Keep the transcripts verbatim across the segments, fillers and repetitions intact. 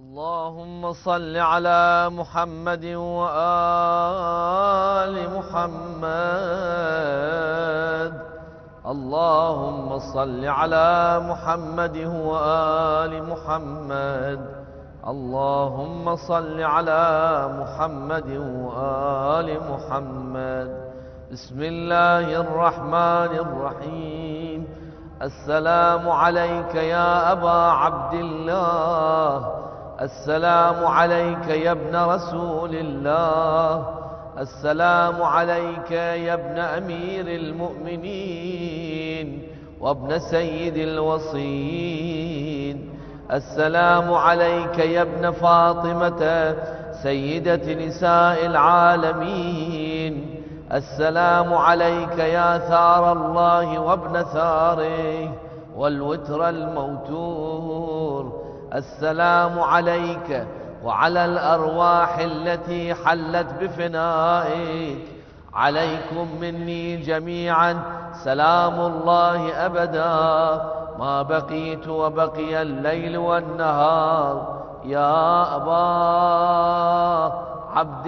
اللهم صل على محمد وآل محمد. اللهم صل على محمد وآل محمد. اللهم صل على محمد وآل محمد. بسم الله الرحمن الرحيم. السلام عليك يا أبا عبد الله. السلام عليك يا ابن رسول الله. السلام عليك يا ابن أمير المؤمنين وابن سيد الوصيين. السلام عليك يا ابن فاطمة سيدة نساء العالمين. السلام عليك يا ثار الله وابن ثاره والوتر الموتور. السلام عليك وعلى الأرواح التي حلت بفنائك. عليكم مني جميعا سلام الله أبدا ما بقيت وبقي الليل والنهار. يا أبا عبد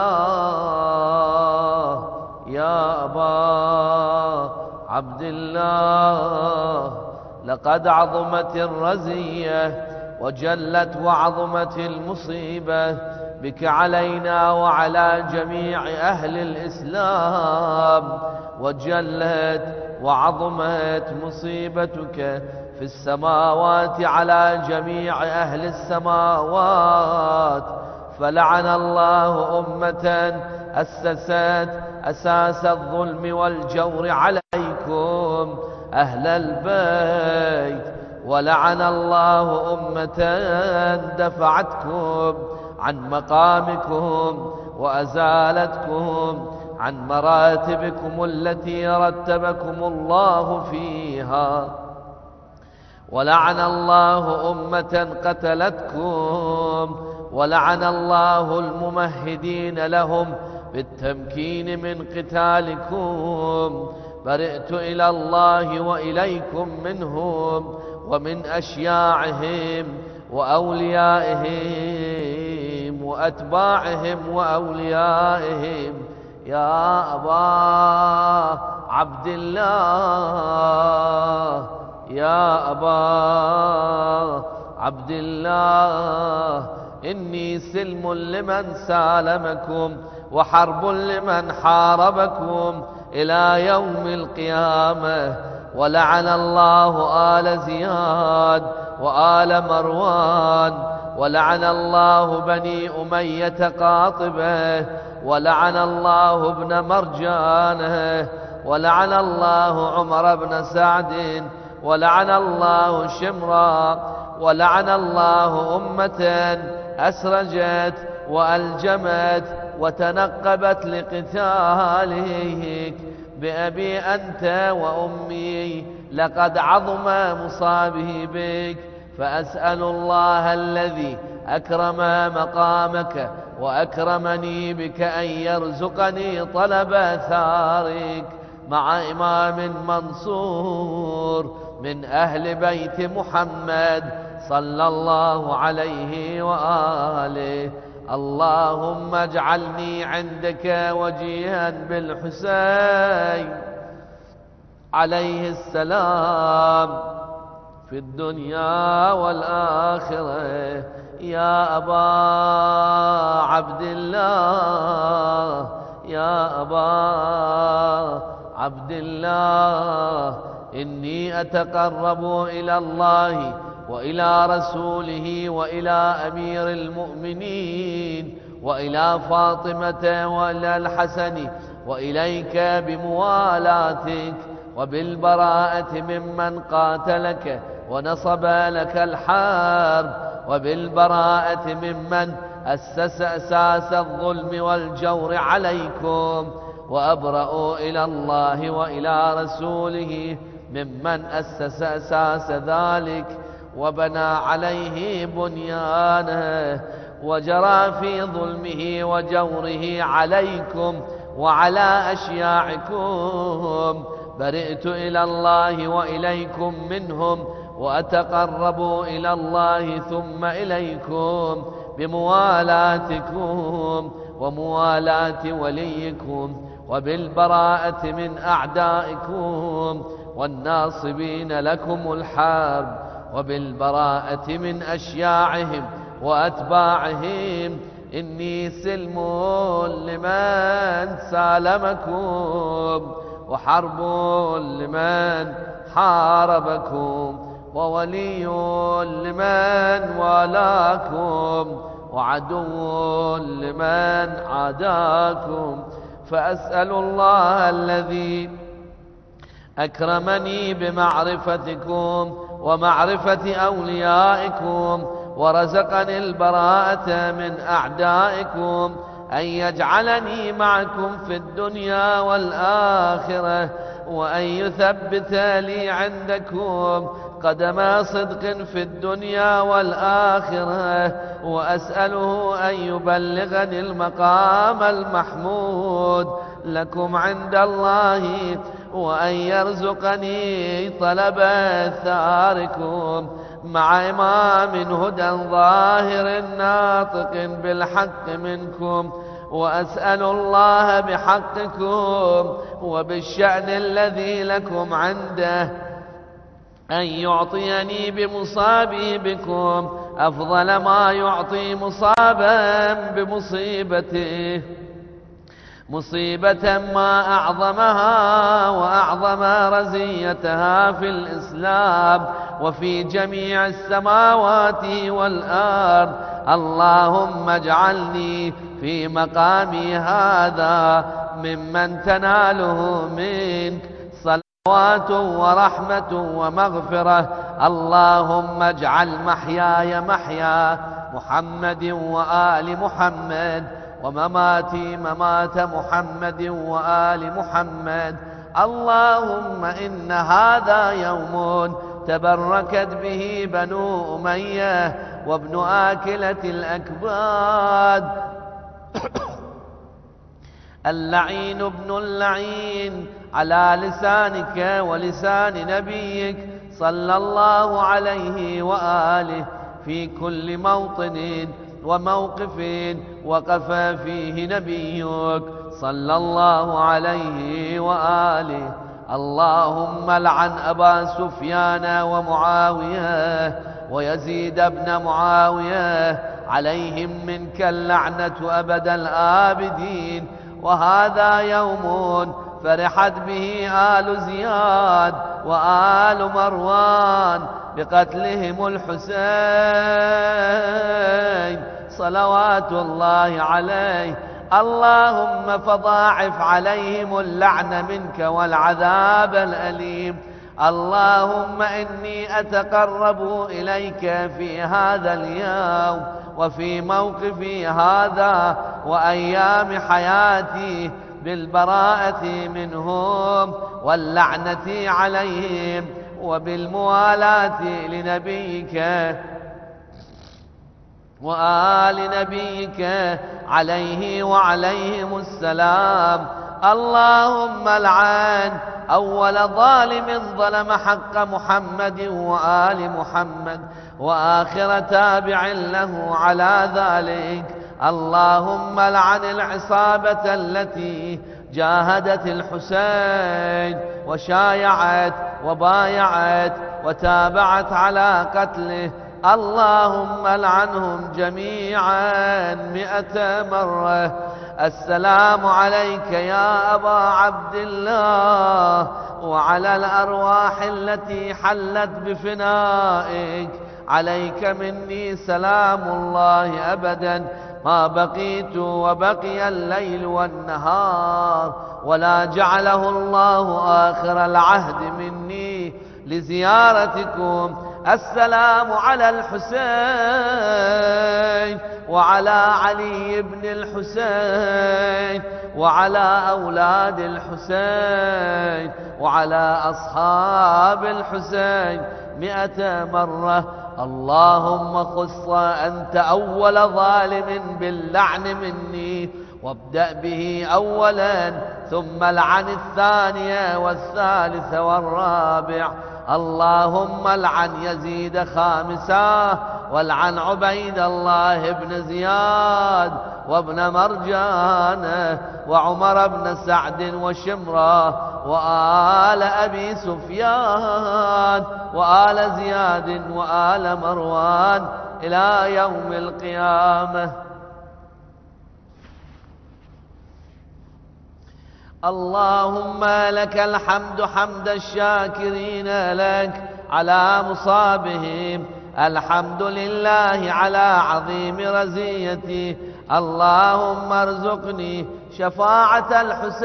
الله، يا أبا عبد الله، لقد عظمت الرزية وجلت وعظمت المصيبة بك علينا وعلى جميع أهل الإسلام، وجلت وعظمت مصيبتك في السماوات على جميع أهل السماوات. فلعن الله أمة أسست أساس الظلم والجور عليكم أهل البيت، ولعن الله أمة دفعتكم عن مقامكم وأزالتكم عن مراتبكم التي رتبكم الله فيها. ولعن الله أمة قتلتكم، ولعن الله الممهدين لهم بالتمكين من قتالكم. برئت إلى الله وإليكم منهم ومن أشياعهم وأوليائهم وأتباعهم وأوليائهم. يا أبا عبد الله، يا أبا عبد الله، إني سلم لمن سالمكم وحرب لمن حاربكم إلى يوم القيامة. ولعن الله آل زياد وآل مروان، ولعن الله بني أمية قاطبة، ولعن الله ابن مرجانه، ولعن الله عمر بن سعد، ولعن الله شمرا، ولعن الله أمة أسرجت وألجمت وتنقبت لقتالك. بأبي أنت وأمي لقد عظم مصابه بك. فأسأل الله الذي أكرم مقامك وأكرمني بك أن يرزقني طلب ثارك مع إمام منصور من أهل بيت محمد صلى الله عليه وآله. اللهم اجعلني عندك وجيها بالحسين عليه السلام في الدنيا والآخرة. يا أبا عبد الله، يا أبا عبد الله، إني أتقرب إلى الله وإلى رسوله وإلى أمير المؤمنين وإلى فاطمة وإلى الحسن وإليك بموالاتك وبالبراءة ممن قاتلك ونصب لك الحرب، وبالبراءة ممن أسس أساس الظلم والجور عليكم. وأبرأ إلى الله وإلى رسوله ممن أسس أساس ذلك وبنى عليه بنيانه وجرى في ظلمه وجوره عليكم وعلى أشياعكم. برئت إلى الله وإليكم منهم وأتقرب إلى الله ثم إليكم بموالاتكم وموالاة وليكم، وبالبراءة من أعدائكم والناصبين لكم الحرب، وبالبراءة من أشياعهم وأتباعهم. إني سلم لمن سالمكم، وحرب لمن حاربكم، وولي لمن والاكم، وعدو لمن عاداكم. فأسأل الله الذي أكرمني بمعرفتكم ومعرفة أوليائكم ورزقني البراءة من أعدائكم أن يجعلني معكم في الدنيا والآخرة، وأن يثبت لي عندكم قدم صدق في الدنيا والآخرة، وأسأله أن يبلغني المقام المحمود لكم عند الله، وأن يرزقني طلب ثاركم مع إمام هدى ظاهر ناطق بالحق منكم. وأسأل الله بحقكم وبالشأن الذي لكم عنده أن يعطيني بمصابي بكم أفضل ما يعطي مصابا بمصيبته، مصيبة ما أعظمها وأعظم رزيتها في الإسلام وفي جميع السماوات والأرض. اللهم اجعلني في مقامي هذا ممن تناله منك صلوات ورحمة ومغفرة. اللهم اجعل محياي محيا محمد وآل محمد، ومماتي ممات محمد وآل محمد. اللهم إن هذا يوم تبركت به بنو أمية وابن آكلة الأكباد، اللعين ابن اللعين، على لسانك ولسان نبيك صلى الله عليه وآله في كل موطن وموقف وقف فيه نبيك صلى الله عليه وآله. اللهم لعن أبا سفيان ومعاوية ويزيد بن معاوية، عليهم منك اللعنة أبد الآبدين. وهذا يوم فرحت به آل زياد وآل مروان بقتلهم الحسين صلوات الله عليه. اللهم فضاعف عليهم اللعن منك والعذاب الأليم. اللهم إني أتقرب إليك في هذا اليوم وفي موقفي هذا وأيام حياتي بالبراءة منهم واللعنة عليهم، وبالموالاة لنبيك وآل نبيك عليه وعليهم السلام. اللهم لعن أول ظالم ظلم حق محمد وآل محمد، وآخر تابع له على ذلك. اللهم لعن العصابة التي جاهدت الحسين وشايعت وبايعت وتابعت على قتله. اللهم لعنهم جميعا مئة مرة. السلام عليك يا أبا عبد الله وعلى الأرواح التي حلت بفنائك. عليك مني سلام الله أبدا ما بقيت وبقي الليل والنهار، ولا جعله الله آخر العهد مني لزيارتكم. السلام على الحسين وعلى علي بن الحسين وعلى أولاد الحسين وعلى أصحاب الحسين مئة مرة. اللهم خص أنت أول ظالم باللعن مني، وابدأ به أولا ثم لعن الثانية والثالث والرابع. اللهم العن يزيد خامسا، والعن عبيد الله بن زياد وابن مرجان وعمر بن سعد وشمرة وآل أبي سفيان وآل زياد وآل مروان إلى يوم القيامة. اللهم لك الحمد حمد الشاكرين لك على مصابهم، الحمد لله على عظيم رزيتي. اللهم ارزقني شفاعة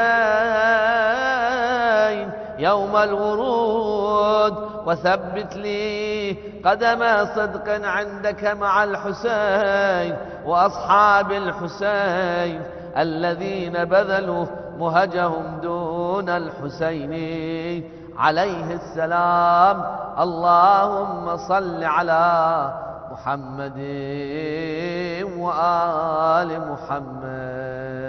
الحسين يوم الورود، وثبت لي قدم صدق عندك مع الحسين وأصحاب الحسين الذين بذلوا مهجهم دون الحسين عليه السلام. اللهم صل على محمد وآل محمد.